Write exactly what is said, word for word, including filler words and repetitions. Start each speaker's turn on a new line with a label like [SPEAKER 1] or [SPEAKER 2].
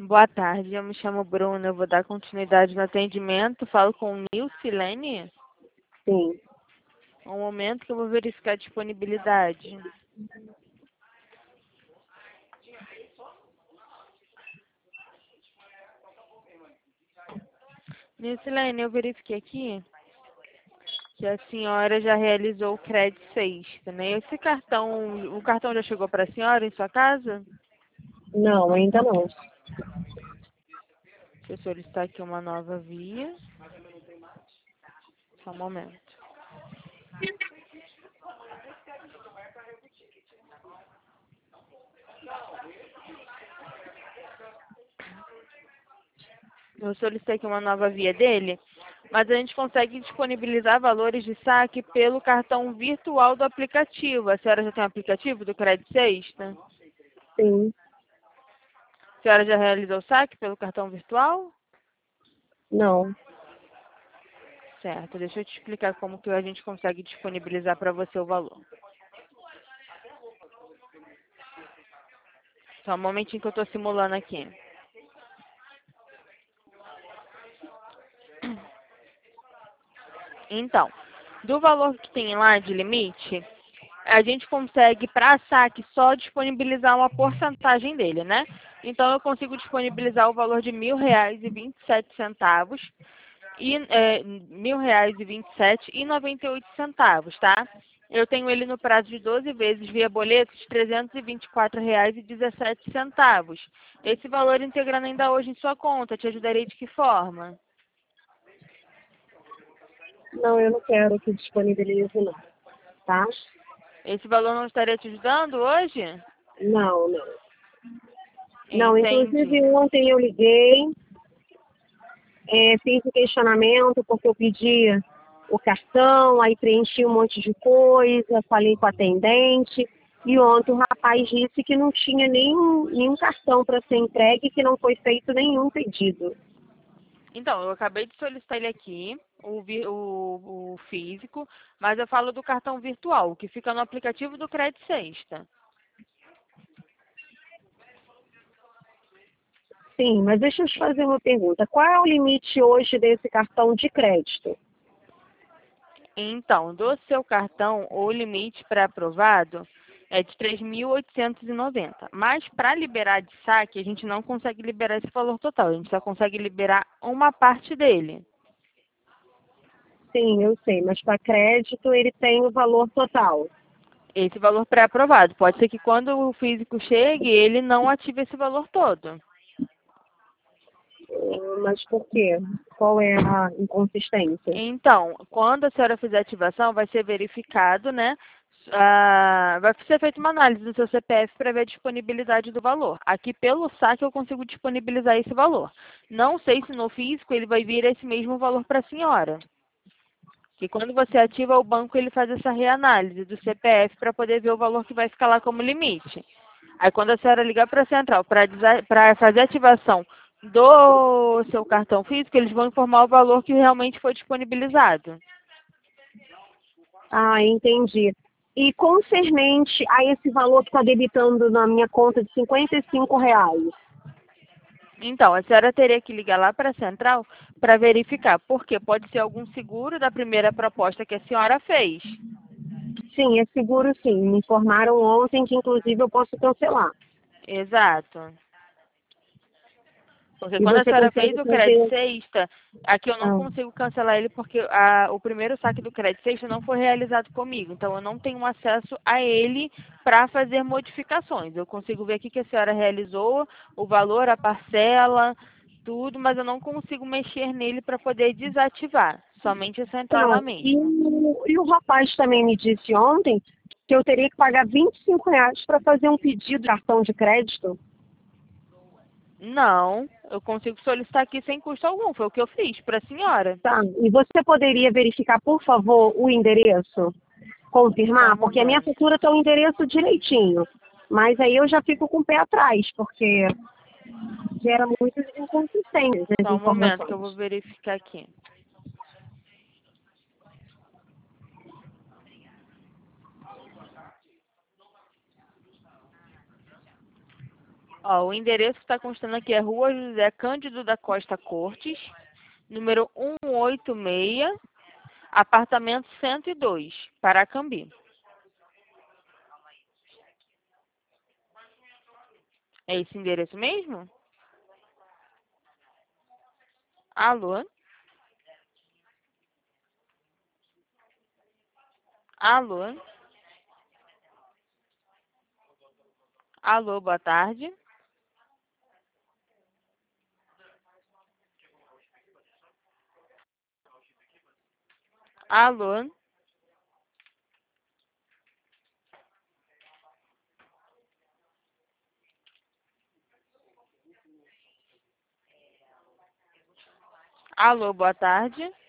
[SPEAKER 1] Boa tarde, eu me chamo Bruna, eu vou dar continuidade no atendimento. Falo com Nilcilene.
[SPEAKER 2] Sim.
[SPEAKER 1] Um momento que eu vou verificar a disponibilidade. Nilcilene, eu verifiquei aqui que a senhora já realizou o crédito sexta, né? Esse cartão, o cartão já chegou para a senhora em sua casa?
[SPEAKER 2] Não, ainda não.
[SPEAKER 1] Deixa eu solicitar aqui uma nova via. Só um momento. Eu solicitei aqui uma nova via dele, mas a gente consegue disponibilizar valores de saque pelo cartão virtual do aplicativo. A senhora já tem o aplicativo do Crédito Sexta?
[SPEAKER 2] Sim.
[SPEAKER 1] A senhora já realizou o saque pelo cartão virtual?
[SPEAKER 2] Não.
[SPEAKER 1] Certo, deixa eu te explicar como que a gente consegue disponibilizar para você o valor. Só um momentinho que eu estou simulando aqui. Então, do valor que tem lá de limite, a gente consegue, para saque, só disponibilizar uma porcentagem dele, né? Então, eu consigo disponibilizar o valor de mil reais e vinte e sete centavos e é, mil reais e vinte e sete e noventa e oito centavos, tá? Eu tenho ele no prazo de doze vezes via boleto de trezentos e vinte e quatro reais e dezessete centavos. Esse valor integrando ainda hoje em sua conta, te ajudaria de que forma?
[SPEAKER 2] Não, eu não quero que disponibilize, não. Tá?
[SPEAKER 1] Esse valor não estaria te ajudando hoje?
[SPEAKER 2] Não, não. Não, inclusive
[SPEAKER 1] Entendi.
[SPEAKER 2] ontem eu liguei, é, fiz o questionamento porque eu pedi o cartão, aí preenchi um monte de coisa, falei com a atendente, e ontem o rapaz disse que não tinha nenhum, nenhum cartão para ser entregue, que não foi feito nenhum pedido.
[SPEAKER 1] Então, eu acabei de solicitar ele aqui, o, vi- o, o físico, mas eu falo do cartão virtual, que fica no aplicativo do Crédito Sexta.
[SPEAKER 2] Sim, mas deixa eu te fazer uma pergunta. Qual é o limite hoje desse cartão de crédito?
[SPEAKER 1] Então, do seu cartão, o limite pré-aprovado é de três mil oitocentos e noventa. Mas para liberar de saque, a gente não consegue liberar esse valor total. A gente só consegue liberar uma parte dele.
[SPEAKER 2] Sim, eu sei, mas para crédito ele tem o valor total.
[SPEAKER 1] Esse valor pré-aprovado. Pode ser que quando o físico chegue, ele não ative esse valor todo.
[SPEAKER 2] Ah, mas por quê? Qual é a inconsistência?
[SPEAKER 1] Então, quando a senhora fizer a ativação, vai ser verificado, né? ah, vai ser feita uma análise do seu C P F para ver a disponibilidade do valor. Aqui pelo saque eu consigo disponibilizar esse valor. Não sei se no físico ele vai vir esse mesmo valor para a senhora. Que quando você ativa o banco, ele faz essa reanálise do C P F para poder ver o valor que vai ficar lá como limite. Aí quando a senhora ligar para a central para fazer a ativação do seu cartão físico, eles vão informar o valor que realmente foi disponibilizado.
[SPEAKER 2] Ah, entendi. E concernente a esse valor que está debitando na minha conta de cinquenta e cinco reais?
[SPEAKER 1] Então, a senhora teria que ligar lá para a central para verificar, porque pode ser algum seguro da primeira proposta que a senhora fez.
[SPEAKER 2] Sim, é seguro sim. Me informaram ontem que inclusive eu posso cancelar.
[SPEAKER 1] Exato. Porque
[SPEAKER 2] E
[SPEAKER 1] quando a
[SPEAKER 2] você
[SPEAKER 1] senhora fez
[SPEAKER 2] consegue
[SPEAKER 1] o crédito
[SPEAKER 2] fazer.
[SPEAKER 1] sexta, aqui eu não
[SPEAKER 2] Ah,
[SPEAKER 1] consigo cancelar ele porque a- o primeiro saque do crédito sexta não foi realizado comigo. Então eu não tenho acesso a ele para fazer modificações. Eu consigo ver aqui que a senhora realizou o valor, a parcela, tudo, mas eu não consigo mexer nele para poder desativar. Somente a central
[SPEAKER 2] não.
[SPEAKER 1] lá
[SPEAKER 2] E,
[SPEAKER 1] mesmo.
[SPEAKER 2] o- e o rapaz também me disse ontem que eu teria que pagar vinte e cinco reais para fazer um pedido de cartão de crédito.
[SPEAKER 1] Não, eu consigo solicitar aqui sem custo algum. Foi o que eu fiz para a senhora.
[SPEAKER 2] Tá. E você poderia verificar, por favor, o endereço?
[SPEAKER 1] Só um
[SPEAKER 2] Confirmar? Porque a minha
[SPEAKER 1] momento.
[SPEAKER 2] fatura está o endereço direitinho. Mas aí eu já fico com o pé atrás, porque gera muitas inconsistências as
[SPEAKER 1] Só um momento que eu vou
[SPEAKER 2] informações.
[SPEAKER 1] verificar aqui. Ó, o endereço que está constando aqui é Rua José Cândido da Costa Cortes, número cento e oitenta e seis, apartamento cento e dois, Paracambi. É esse endereço mesmo? Alô? Alô? Alô, boa tarde. Alô? Alô, boa tarde.